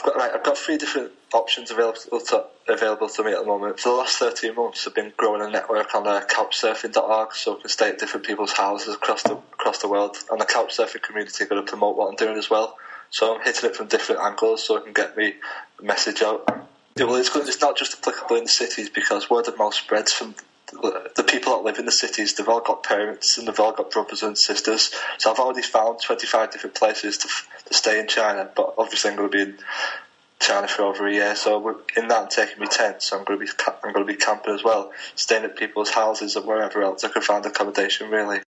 I've got 3 different options available to me at the moment. For the last 13 months, I've been growing a network on couchsurfing.org, so I can stay at different people's houses across the world. And the couchsurfing community are going to promote what I'm doing as well. So I'm hitting it from different angles so it can get me a message out. Yeah, well, it's not just applicable in the cities, because word of mouth spreads from the people that live in the cities. They've all got parents and they've all got brothers and sisters. So I've already found 25 different places to stay in China, but obviously I'm going to be in China for over a year. So in that, I'm taking me tents. So I'm going to be camping as well, staying at people's houses and wherever else I can find accommodation, really.